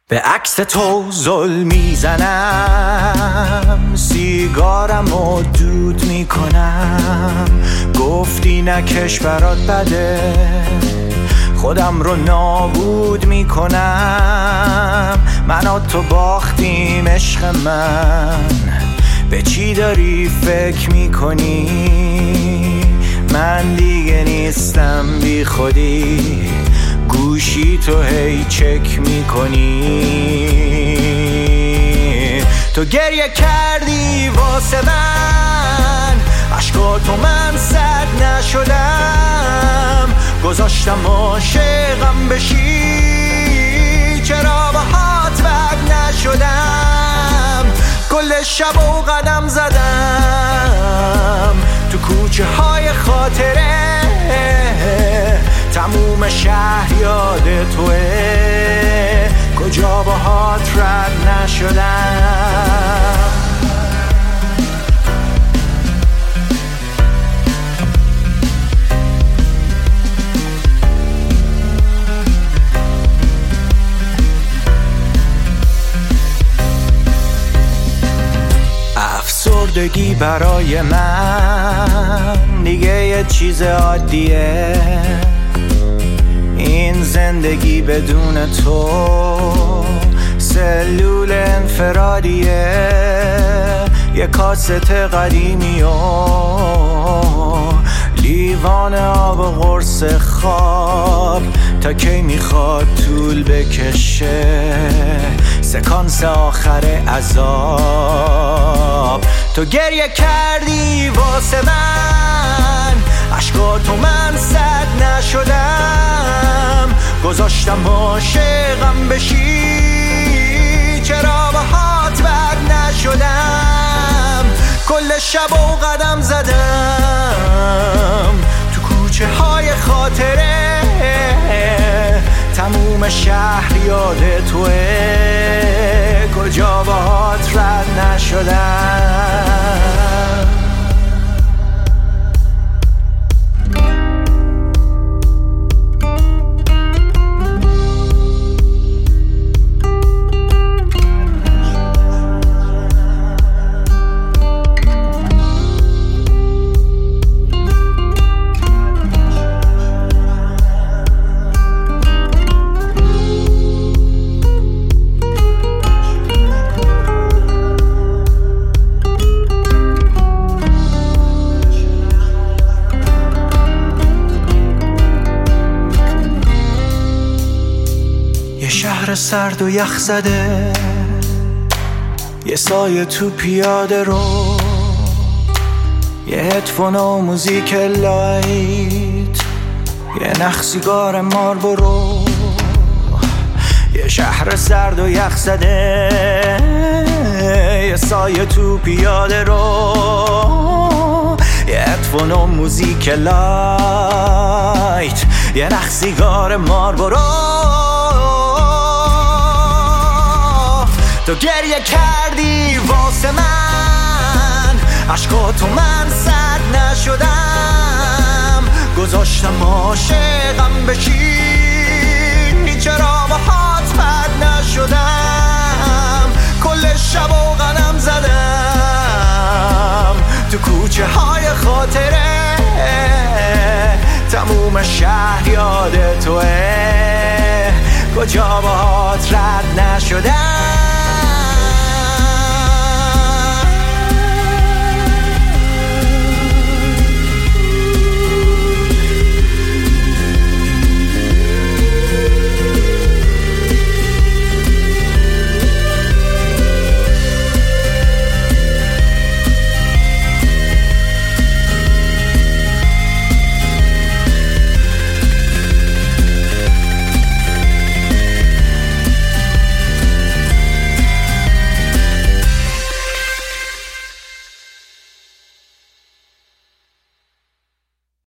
به عکس تو زل میزنم، سیگارم رو دود میکنم. گفتی نکش برات بده، خودم رو نابود میکنم. من و تو باختیم عشق من، به چی داری فکر میکنی؟ من دیگه نیستم بی خودی، گوشی تو هی چک میکنی. تو گریه کردی واسه من، عشقا تو من سد نشدم. گذاشتم عاشقم بشی، چرا باهات بد نشدم. کل شب و قدم زدم تو کوچه های خاطره، تموم شهر یاد توه، کجا باهات رد نشدم. افسردگی برای من دیگه یه چیز عادیه، این زندگی بدون تو سلول انفرادیه. یه کاست قدیمی و لیوان آب و قرص خواب، تا کی میخواد طول بکشه سکانس آخر عذاب. تو گریه کردی واسه من، عشقا تو من سد نشدم. گذاشتم عاشقم بشی، چرا باهات بد نشدم. کل شب و قدم زدم تو کوچه های خاطره، تموم شهر یاد توه، کجا باهات رد نشدم. یه شهر سرد و یخ زده، یه سایه تو پیاده رو، یه هدفون و موزیک لایت، یه نخ سیگار مارلبورو. یه شهر سرد و یخ زده، یه سایه تو پیاده رو، یه هدفون و موزیک لایت، یه نخ سیگار مارلبورو. تو گریه کردی واسه من، عشقا تو من سد نشدم. گذاشتم عاشقم بشی، چرا باهات بد نشدم. کل شب و قدم زدم تو کوچه های خاطره، تموم شهر یاد توه، کجا باهات رد نشدم.